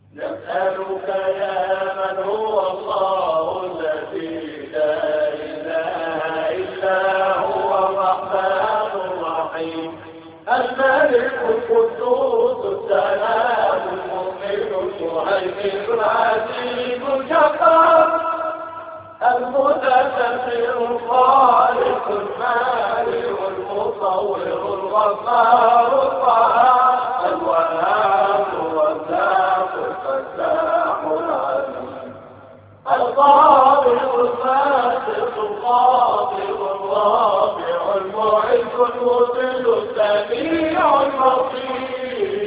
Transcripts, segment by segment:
نسألك يا من هو الله الذي لا إله إلا هو الرحمن الرحيم الملك القدوس السلام المؤمن المهيمن العزيز الجبار المتكبر الخالق المالك المصور الغفار القهار الوهاب الرزاق الفتاح العليم القابض الباسط القابض الرافع المعز المذل السميع البصير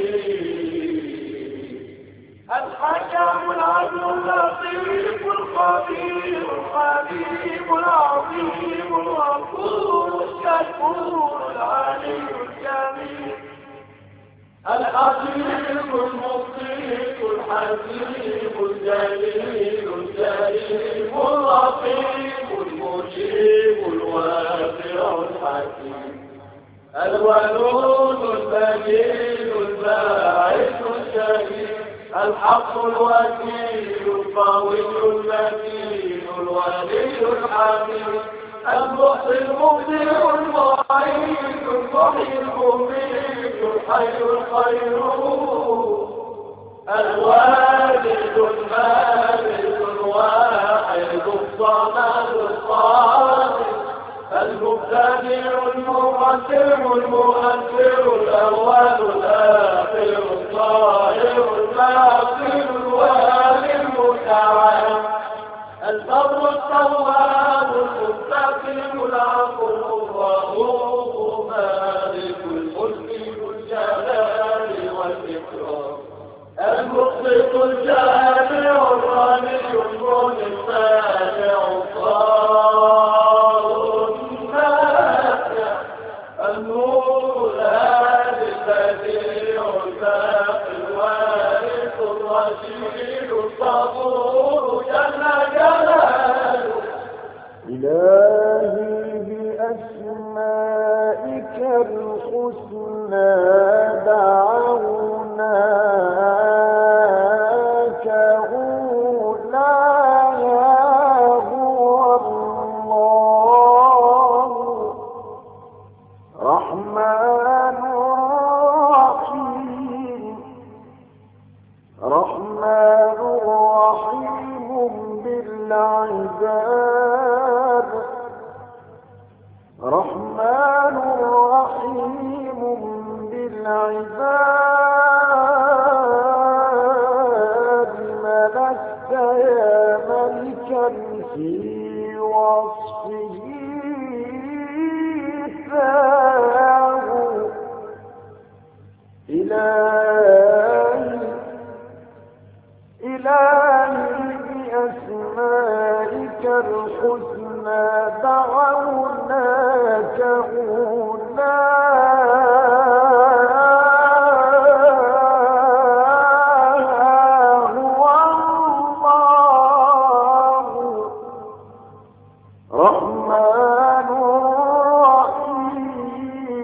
الحكم العدل اللطيف الخبير الحليم العظيم الغفور الشكور العلي الجميل الحكيم المطيع الحكيم الجليل الجليل اللطيف المجيب الواسع الحكيم الودود البديل الباعث الشهيد الحق الوكيل القوي المتين الولي الحميد المحصي المبدع المعيد المحيي المميت الحي القيوم الوالد المالك الواحد الصمد الصادق المبتدع المقدم المؤثر الأول الآخر الظاهر الباطن الوالي المتعال البر التواب المستقيم العفو الرؤوف مالك الملك ذو الجلال والإكرام المقسط الجامع الغني الغني السامع الضار النافع النور الهادي البديع الباقي الوارث الرشيد الصبور جل جلاله إلهي بأسمائك الحسنى دعوناك أولاها هو الله رحمن رحيم رحمن رحيم بالعباد رحمن رحيم بالعباد ملكت يا ملكا في وصفه ثاه إلهي بأسمائك الحسنى دعوناك هو الله رحمن رحيم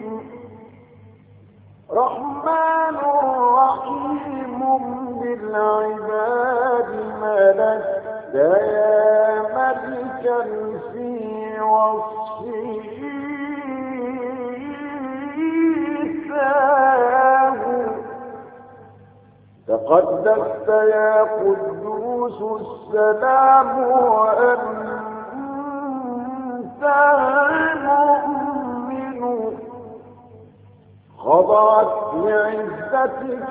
رحمن رحيم بالعباد ملكت يا ملكا في وصفه ثاه تقدست يا قدوس السلام وأنت المؤمن خضعت لعزتك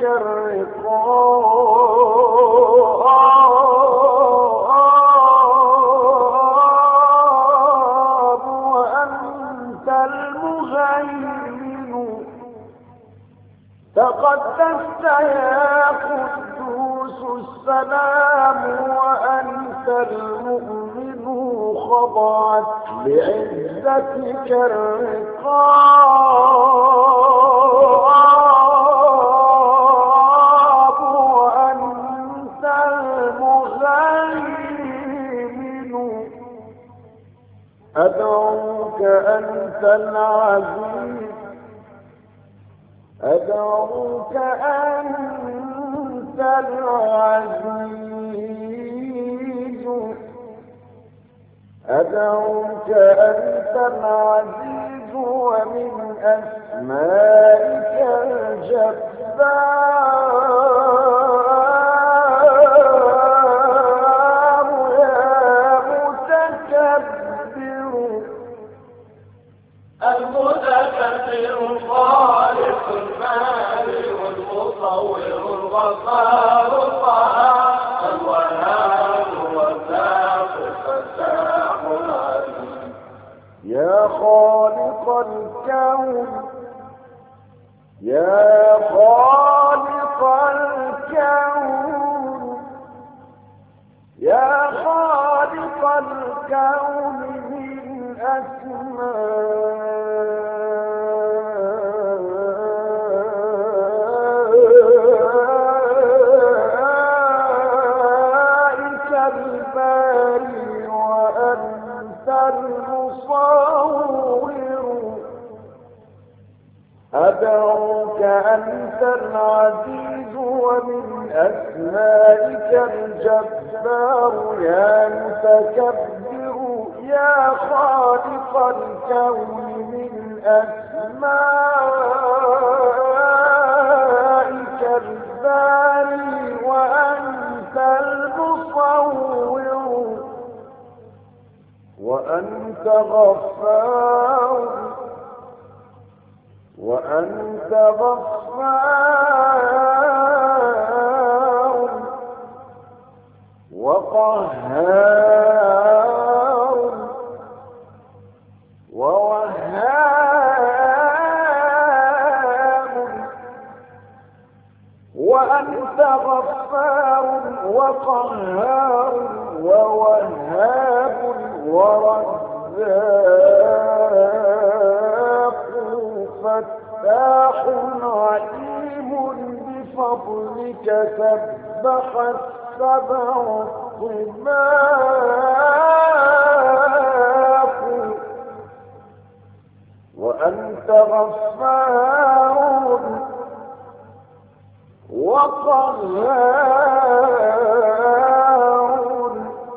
الرقاب وأنت المهيمن تقدست يا قدوس السلام وأنت المؤمن خضعت لعزتك الرقاب وأنت المهيمن أدعوك أنت العزيز أدعوك أنت العزيز أدعوك أنت العزيز ومن أسمائك الجبار يا متكبر المتكبر الخالق المالك المصور الغفار القهار الوهاب والرزاق الفتاح العليم يا خالق الكون يا خالق الكون يا خالق الكون من أسمائك الباري وأنت المصور أدعوك أنت العزيز ومن أسمائك الجبار يا متكبر يا خالق الكون من أسمائك الباري وأنت المصور وأنت غفار وأنت غفار وقهار ووهاب وأنت غفار وقهار ووهاب ورزاق فتاح عليم بفضلك سبح السبع الطباق وأنت غفار وقهار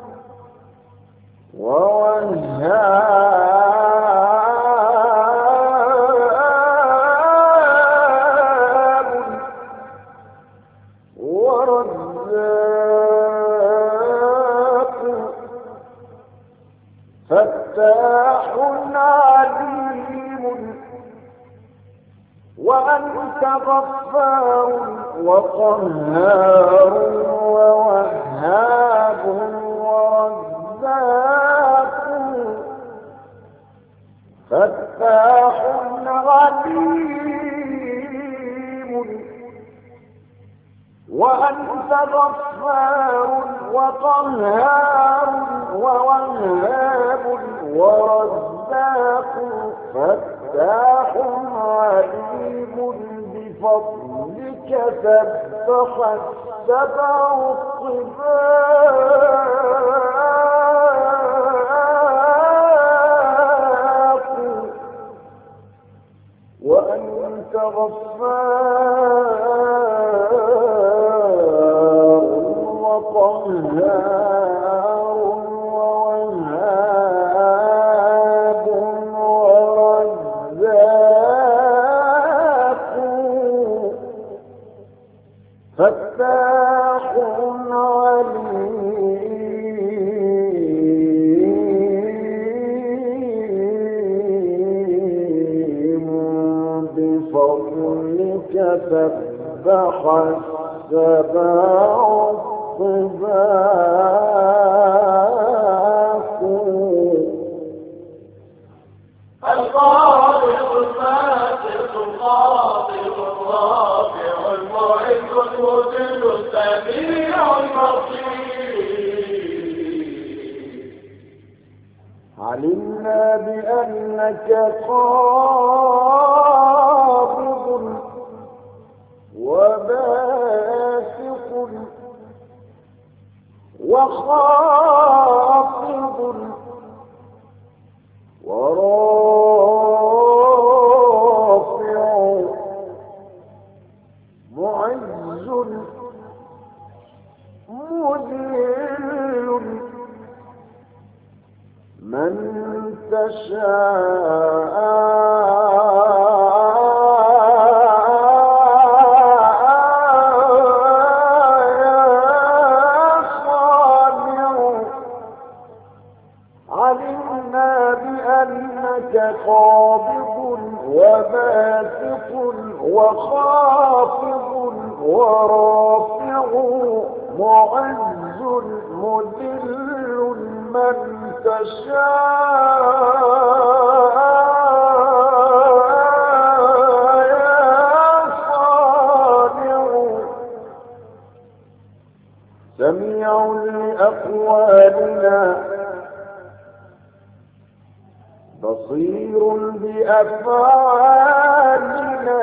ووهاب ورزاق فتاح عليم وأنت غفار وقهار ووهاب ورزاق فتاح عليم وأنت غفار وقهار ووهاب ورزاق فتاح عليم بفضلك سبح السبع الطباق وأنت غفار وقهار ووهاب ورزاق فتاح عليم بفضلك سبح السبع الطباق الخالق الفاتح القاطع الرافع المعز المذل السميع البصير علمنا بأنك قابض وباسط وخافض ورافع معز تضل من تشاء قابض وباسط وخافض ورافع معز مذل من تشاء يا صانع سميع لأقوالنا بصير بأفعالنا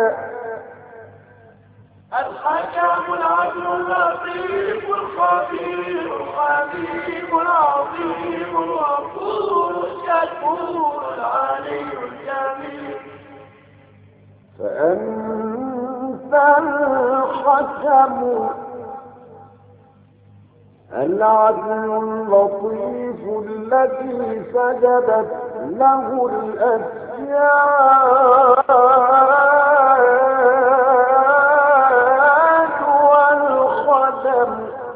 الحكم العدل اللطيف الخبير الحليم العظيم الغفور الشكور العلي الجميل فأنت الحكم العدل اللطيف الذي سجدت له الأسياد والخدم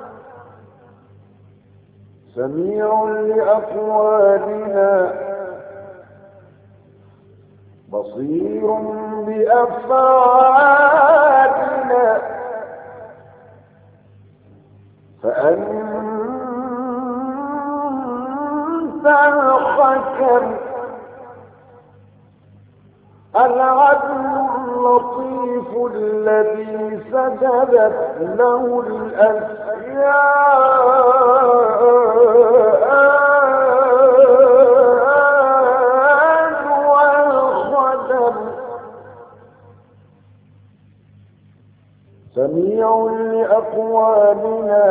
سميع لأقوالنا بصير بأفعالنا فأنت الحكم العدل اللطيف الذي سجدت له الأسياد والخدم سميع لأقوالنا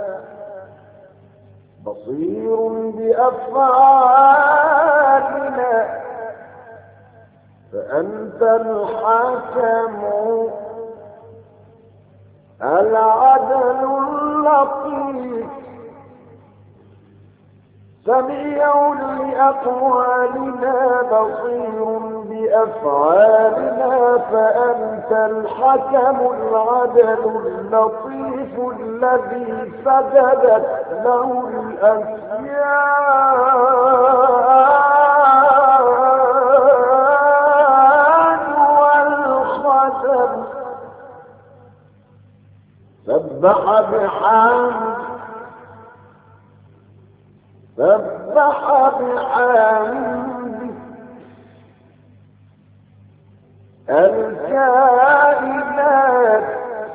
بصير بأفعالنا فأنت الحكم العدل اللطيف سميع لأقوالنا بصير بأفعالنا فأنت الحكم العدل اللطيف الذي سجدت له الأسياد والخدم سبح بحمد الكائنات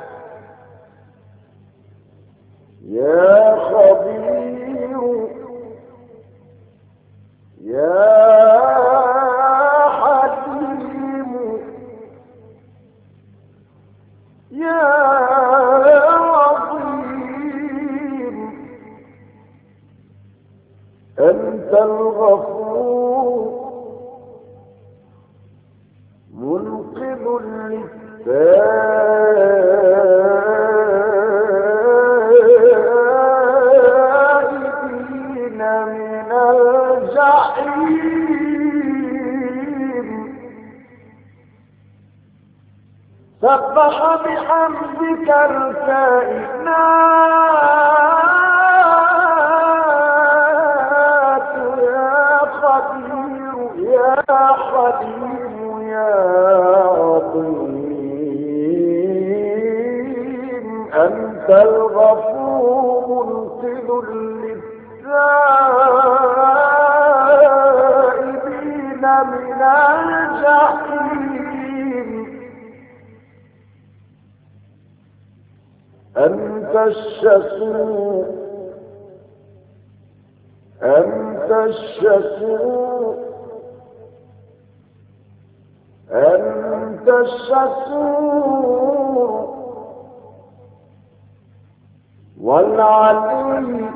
يا خبير يا حليم يا عظيم أنت الغفور منقذ للتائبين من الجحيم سبح بحمدك الكائنات يا خبير يا حليم يا عظيم أنت الغفور منقذ للتائبين من الجحيم أنت الشكور أنت الشكور أنت الشكور والعلي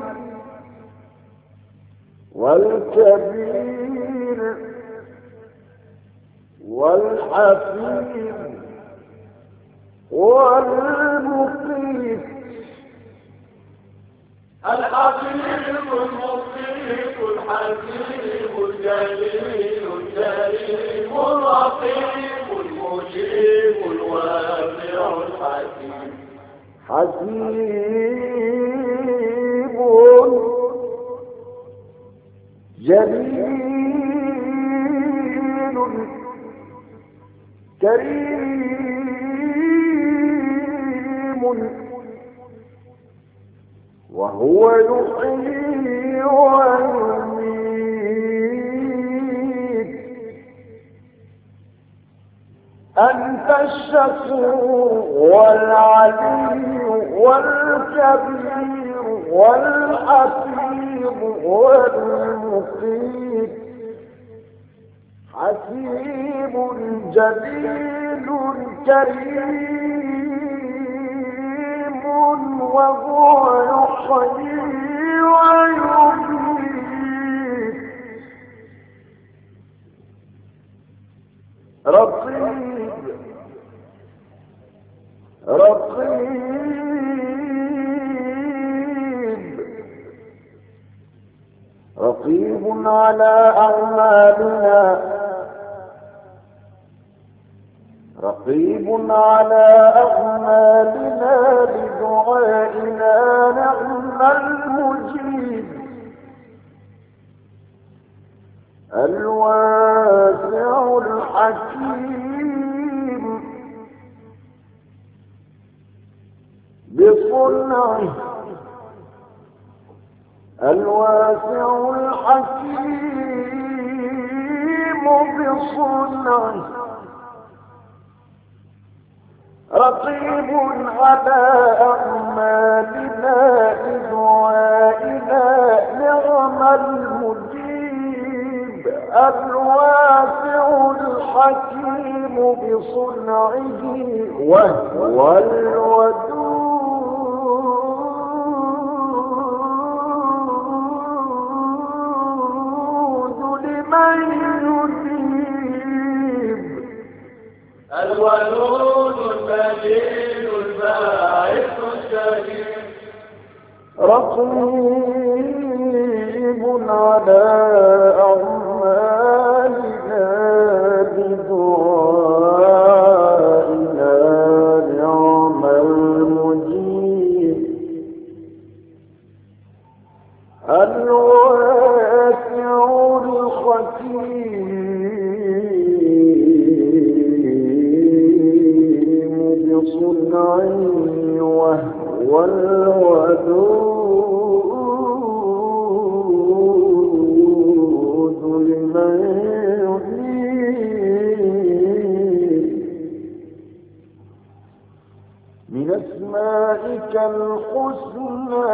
والكبير والحفيظ والمقيت الحبيب المطيب الحكيم الجليل الكريم الرقيب المجيب الواسع الحكيم حكيم جليل كريم وهو يحيي ويميت أنت الشكور والعلي والكبير والحكيم والمقيت حكيم جليل كريم وهو يحيي ويميت رقيب رقيب على أعمالنا رقيب على أعمالنا بدعائنا نعم المجيب الواسع الحكيم بصنعه الواسع الحكيم بصنعه رقيب على أعمالنا بدعائنا نعم المجيب الواسع الحكيم بصنعه وهو الودود لمن يجيب الولود المجيد الباعث الشهيد رقيب على أعمالنا بدعائنا نعم المجيب الواسع الحكيم بصنعه وهو الودود لمن يحيي من أسمائك الحسنى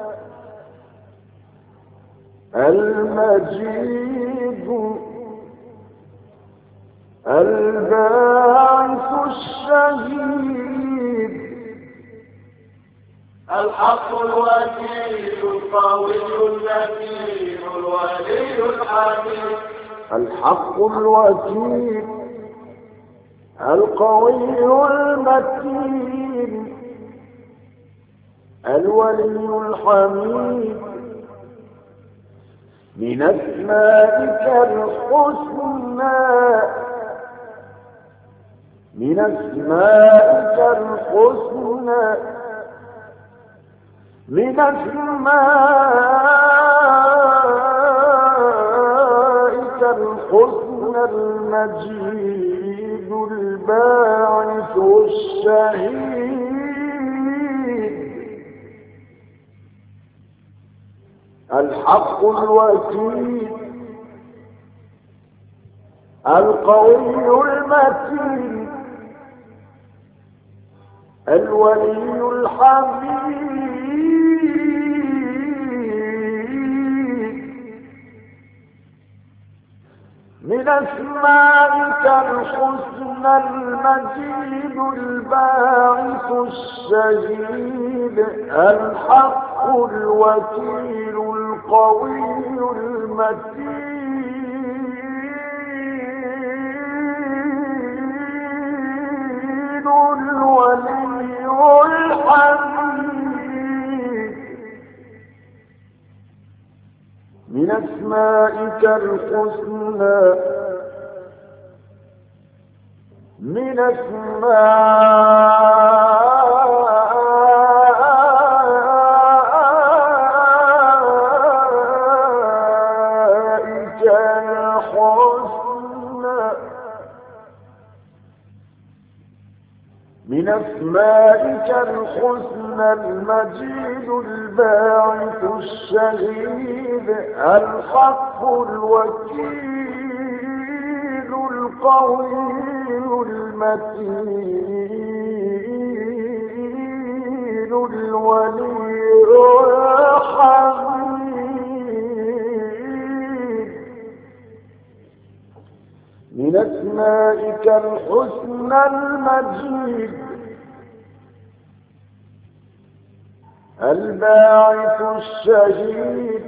المجيد الباعث الشهيد الحق الوكيل القوي المتين الولي الحميد الحق الوكيل القوي المتين الولي الحميد من أسمائك الحسنى من أسمائك الحسنى من أسمائك الحسنى المجيد الباعث الشهيد الحق الوكيل القوي المتين الولي الحميد من أسمائك الحسنى المجيد الباعث الشهيد الحق الوكيل القوي المتين الولي الحميد أسمائك الحسنى من أسمائك الحسنى المجيد الباعث الشهيد الحق الوكيل القوي المتين الولي الحميد من أسمائك الحسنى المجيد الباعث الشهيد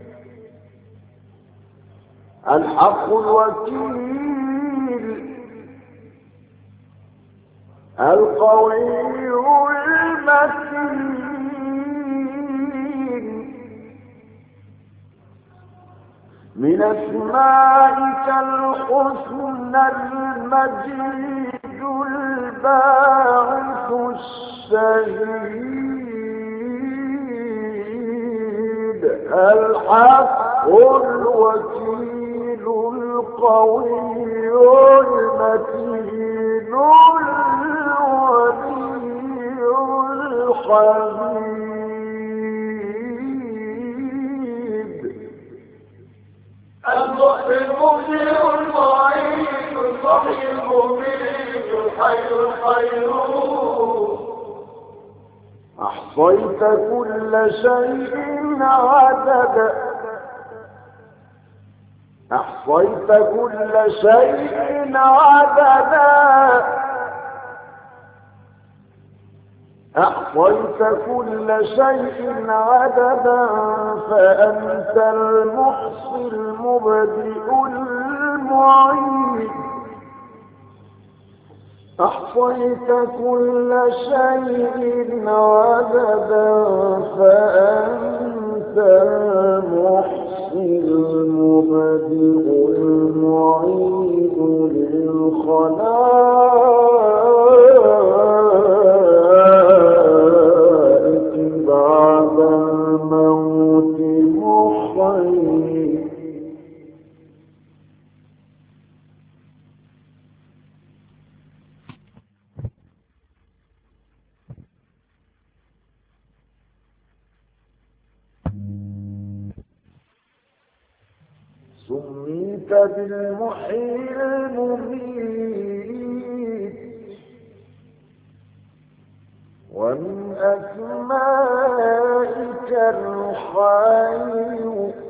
الحق الوكيل القوي المتين من أسمائك الحسنى المجيد الباعث الشهيد الحق الوكيل القوي المتين الولي الحميد المحيي المبدئ المعيد المحيي المميت الحي القيوم أحصيت كل شيء عددا أحصيت كل شيء عددا أحصيت كل شيء عددا فأنت المحصي المبدئ المعيد أحصيت كل شيء عددا فأنت المحصي المبدئ المعيد للخلائق بعد الموت محيي سميت بالمحيي المميت ومن أسمائك الحي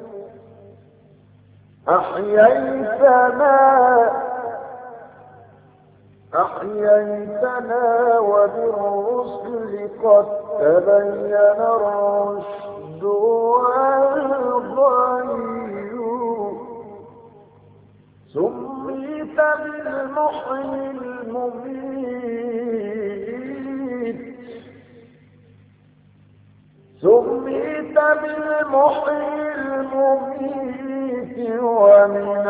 أحييتنا وبالرسل قد تبين الرشد والغي سميت بالمحيي المميت سميت بالمحيي المميت ومن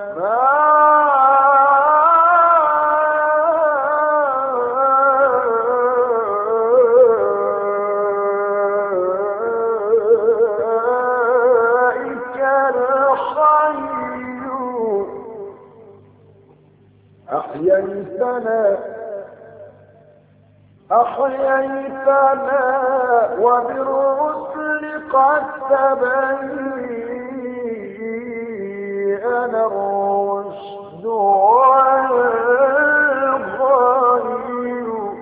أسمائك الحي أحييتنا وبالرسل قد تبين الرشد والغي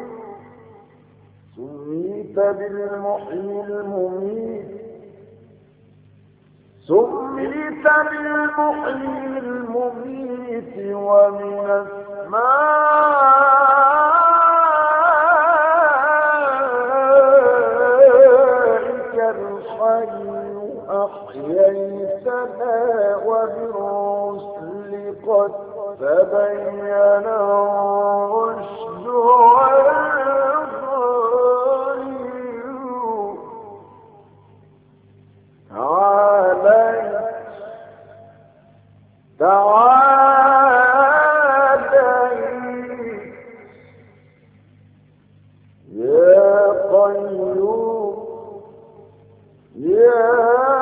سميت بالمحيي المميت سميت بالمحيي المميت ومن أسمائك الحي أحييتنا وبالرسل قد تبين الرشد والغي عليك يا قيوم يا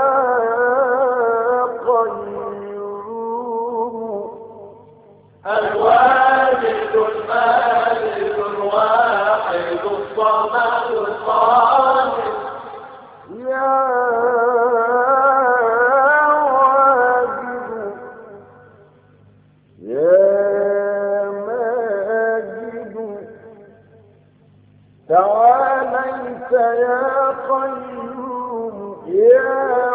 قيوم الواجد المالك الواحد الصمد القادر يا واجد يا ماجد تعاليت يا قيوم يا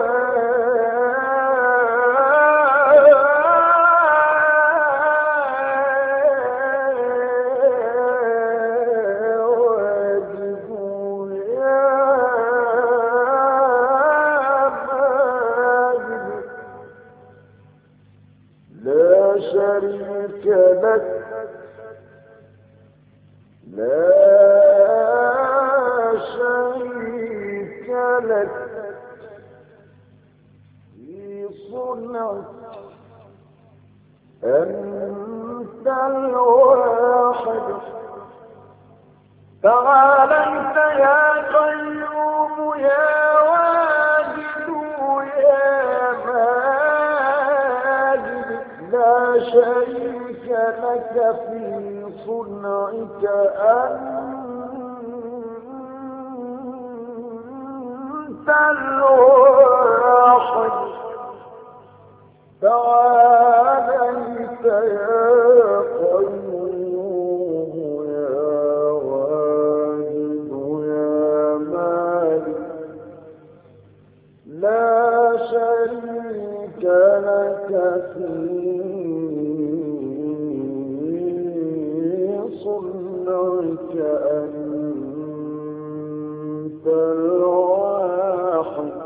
شريك لك لا شريك لك في صنعك أنت الواحد تعاليت يا قيوم يا واجد يا ماجد لا شريك لك في صنعك أنت الواحد تعاليت يا قيوم يا واجد يا مالك لا شريك لك في صنعك أنت الواحد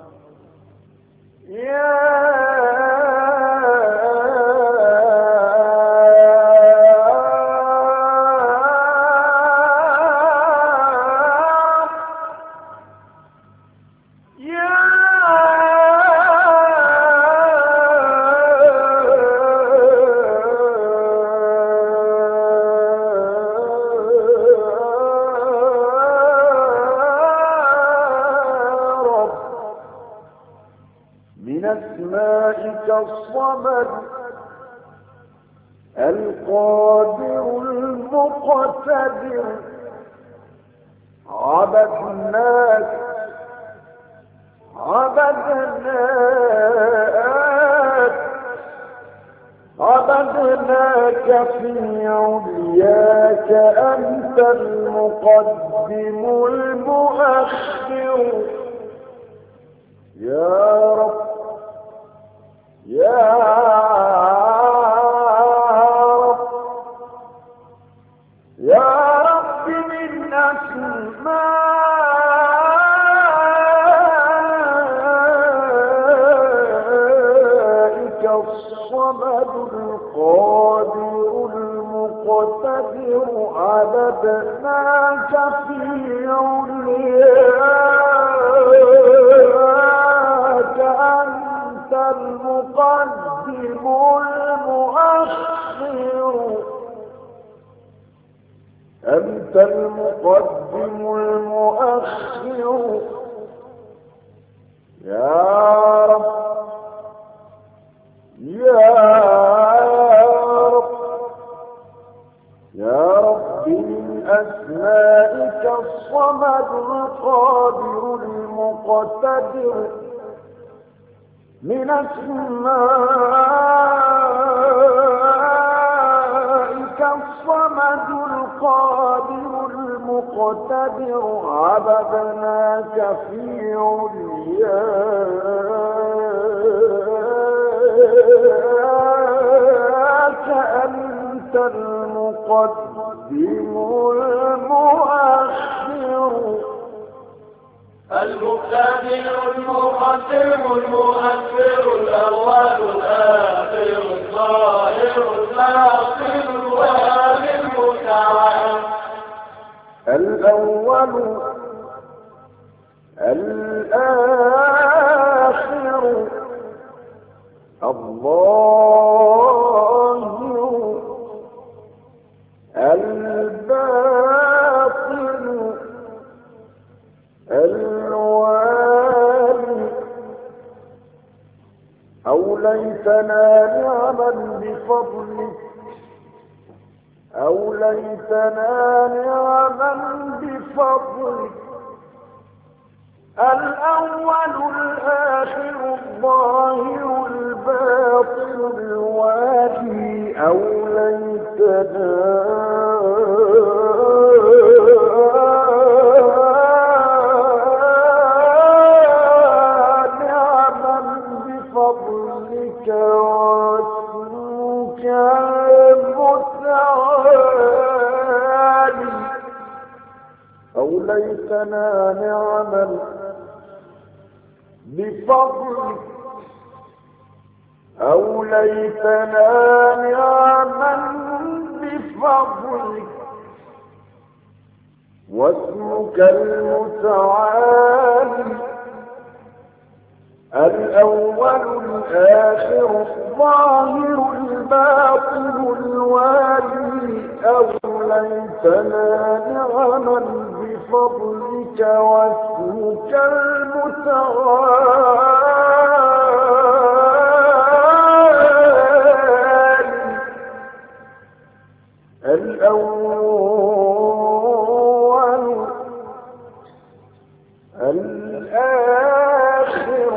من اسمائك الصمد القادر المقتدر عبدناك في علياك أنت المقدم المؤخر يا رب يا رب يا رب من أسمائك الصمد القادر المقتدر عبدناك في علياك أنت المقدم المؤخر أنت المقدم المؤخر يا رب يا رب يا رب من أسمائك الصمد القادر المقتدر من أسمائك الصمد القادر المقتدر عبدناك في علياك أنت المقدم المؤخر المبتدئ المقدم المؤخر الأول الآخر الظاهر الباطن الوالي المتعال الأول الآخر الله أو ليتنا نعمل بفضلك أو ليتنا نعمل بفضلك الأول الآخر الظاهر الباطن الوالي أو ليتنا نعمل بفضلك واسمك المتعالي أو ليتنا نعمل بفضلك أو ليتنا نعمل بفضلك واسمك المتعالي الأول الآخر الظاهر الباطن الوالي أو ليتنا نعمل بفضلك واسمك المتعالي الأول الآخر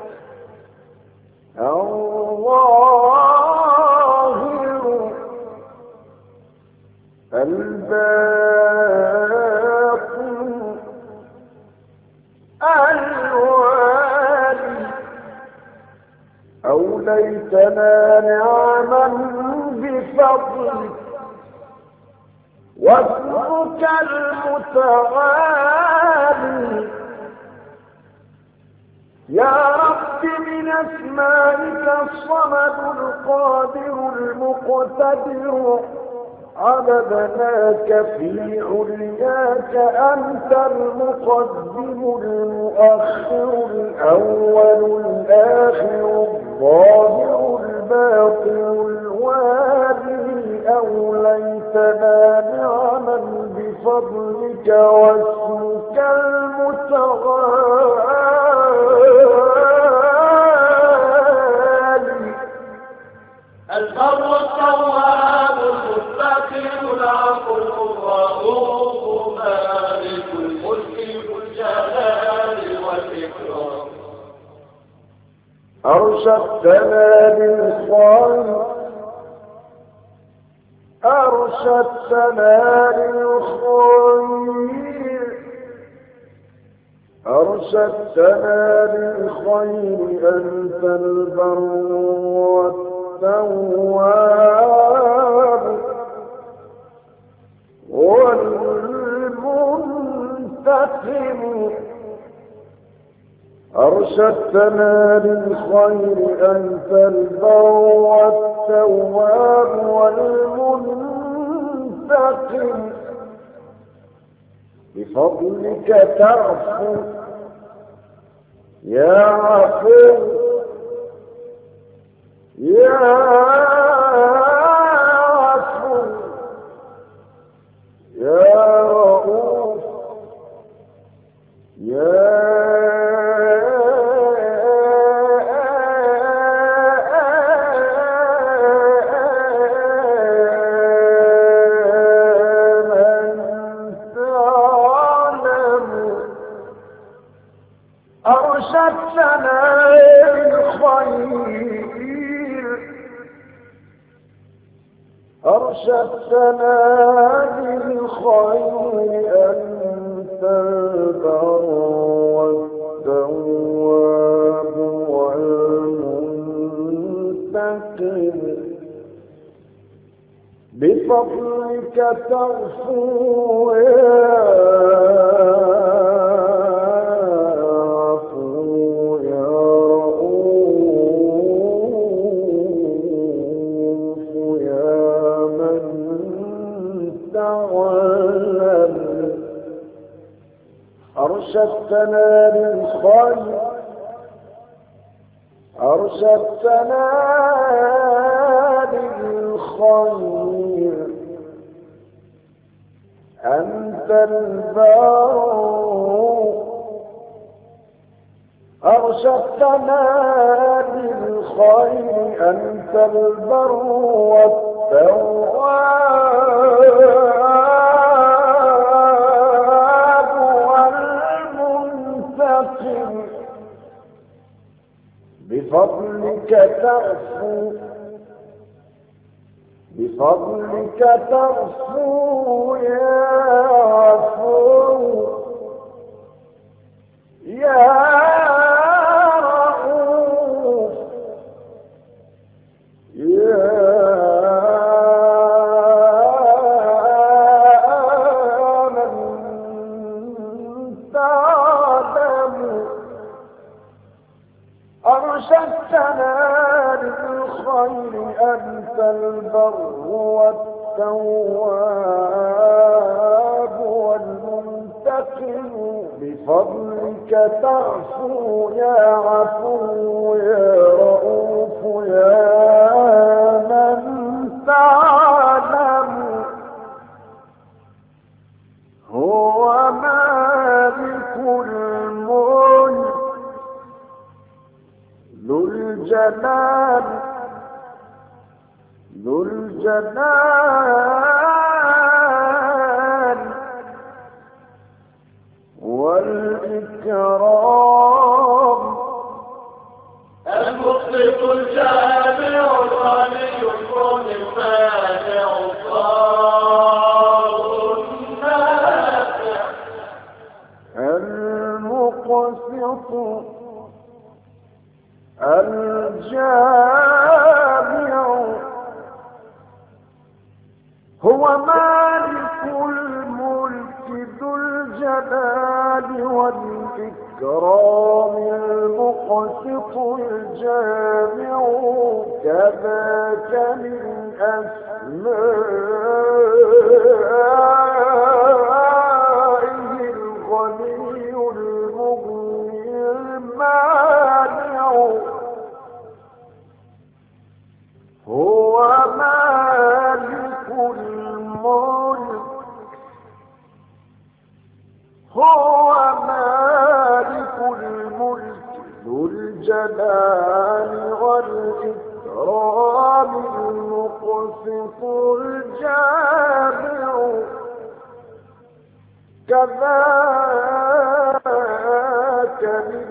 الظاهر الباطن الوالي أو ليتنا نعمل بفضلك واسمك المتعالي يا رب من أسمائك الصمد القادر المقتدر عبدناك في علياك أنت المقدم المؤخر الأول الآخر الظاهر الباطن الوالي أو ليتنا نعمل بفضلك واسمك المتعالي البر التواب المستقيم العفو الرؤوف مالك الملك ذو الجلال والإكرام أرشدتنا للخير أرشدتنا للخير أرشدتنا للخير أنت البر والتواب والمنتقم أرشدتنا للخير أنت البر والتواب والمنتقم بفضلك تعفو يا عفو يا عفو يا رؤوف يا أرشدتنا للخير أرشدتنا للخير أنت البر والتواب والمنتقم بفضلك تغفو أرشدتنا للخير أرشدتنا للخير أنت البر أرشدتنا للخير أنت البر والتواب والمنتقم بفضلك تغفو بفضلك تغفو يا عفو يا رؤوف يا من تعلم أرشدتنا للخير أنت البر والتواب والمنتقم بفضلك تعفو يا عفو يا رؤوف يا من تعلم هو مالك الملك ذو الجلال ذو الجلال والإكرام المخلص الجامع الغني الكون المانع الضار النافع المقسط الجامع هو مالك الملك ذو الجلال والإكرام المقسط الجامع كذاك من أسمائه الغني المغني المانع هو مالك الملك هو مالك الملك ذو الجلال والإكرام المقسط الجامع كذاك من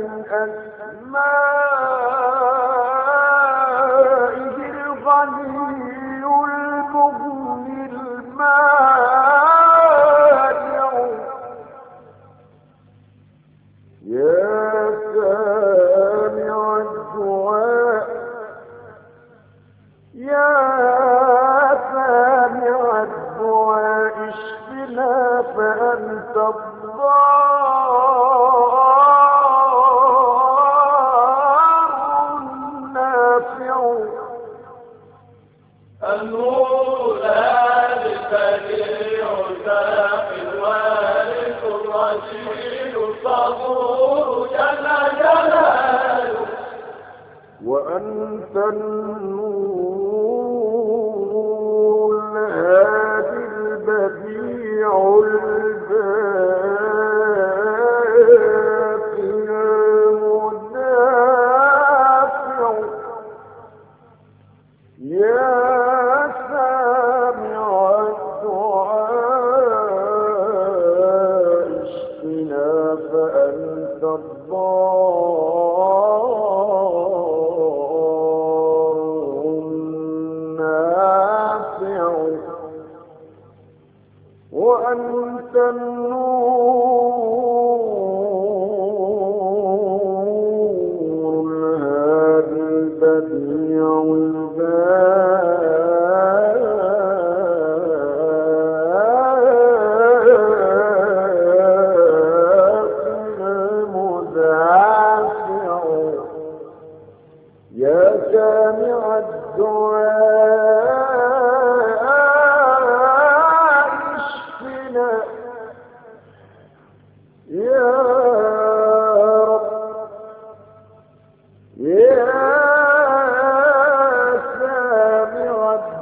أسمائه الغني المغني المانع يا سامع الدعاء يا سامع الدعاء اشفنا فأنت الضار النافع النور الهادي البديع الباقي الوارث الرشيد الصبور جل جلاله وأنت النور الهادي البديع الباقي المدافع يا سامع الدعاء اشفنا فأنت الضار النافع وأنت النور الهادي البديع المدافع يا سامع الدعاء اشفنا يا رب يا سامع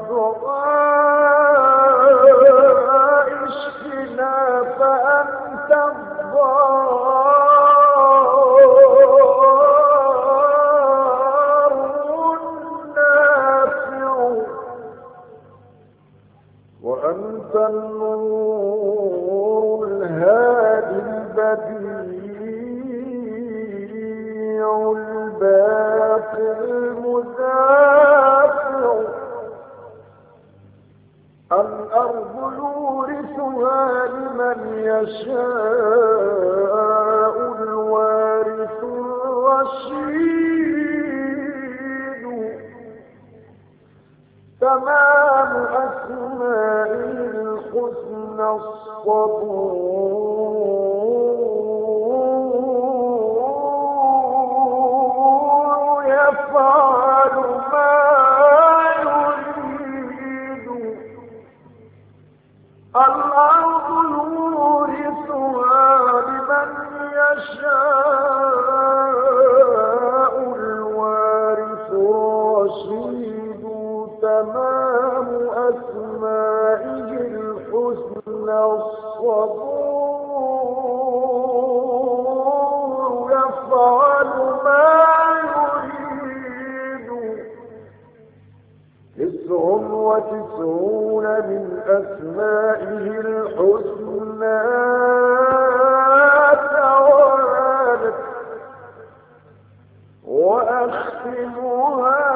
الدعاء اشفنا فأنت الضار الصافنات المدافع الأرض يورثها لمن يشاء الوارث الرشيد تمام أسمائه الحسنى الصبور يفعل ما يريد الأرض يورثها لمن يشاء الوارث الرشيد تمام أسمائه الحسنى الصبور يفعل ما يريد 99 من أسمائه الحسنى توالت وأختمها